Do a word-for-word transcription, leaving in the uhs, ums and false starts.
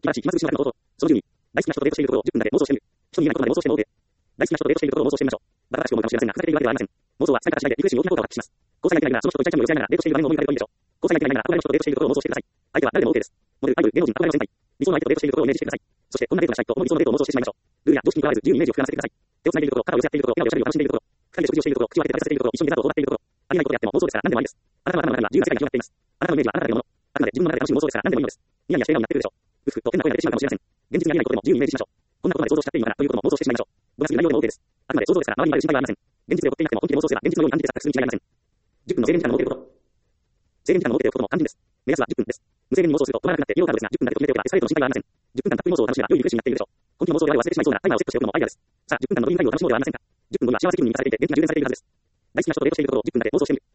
晴らしい暇つぶしの中の冒頭。そのじゅうに、大好きな人とデートしているところをじゅっぷんまで妄想してみる。人に言えないことまで妄想してみるので、大好きな人とデートしているところを妄想してみましょう。バカらしく思うかもしれませんが、ふざけているわけではありません。妄想は使い方次第でリフレッシュに大きな効果を発揮します。交際相手がいないなら、その人とイチャイチャを寄せ合いながらデートしている場面を思い浮かべるといいでしょう。交際相手がいないなら、憧れの人とデートしているところを妄想してください。相手は誰でも OK です。モデル、アイドル、芸能人、憧れの先輩。理想の相手とデートしているところをイメージしてください。そして、こんなデートがしたいと思う理想のデートを妄想してしまいましょう。ルールや常識にとらわず自由にイメージを膨らませてください。手を繋いでいるところ、肩を寄せ合っているところ、笑顔でおしゃべりを楽しんでいるところ、二人で食事をしているところ、口を開けて食べさせているところ、一緒にデザートを行っているところ、ありえないことやっても妄想ですから何でもありです。あなたの頭の中には自由な世界が広がっています。あなたのイメージはあなただけのもの。あくまで自分の中で楽しむ妄想ですから何でもいいのです。ニヤニヤして笑顔になっているでしょう。ふふと変な声が出てしまうかもしれません。現実にありえないことでも自由にイメージしましょう。こんなことまで想像しちゃっていいのかなということも妄想してしまいましょう。どんなすぎる内容でも OK です。あくまで想像ですから周りにある心配はありません。現実で起こっていなくても本気で妄想すれば現実のように感じて錯覚するに違いありません。じゅっぷんの制限時間の設けること。制限時間の設けておくことも肝心です。目安はじゅっぷんです。無制限に妄想すると止まらなくなって利用カードですが、じゅっぷんだけと決めておけばエスカレートの心配はありません。じゅっぷん間たっぷり妄想を楽しめば良いリフレッシュになっているでしょう。本気の妄想であれば忘れてしまいそうなタイマーをセットしておくのもアイデアです。さあ、じゅっぷん間のドリームタイムを楽しもうではありませんか。じゅっぷん後には幸せ気分に満たされていて元気な充電されているはずです。大好きな人とデートしているところをじゅっぷんだけ妄想してみる。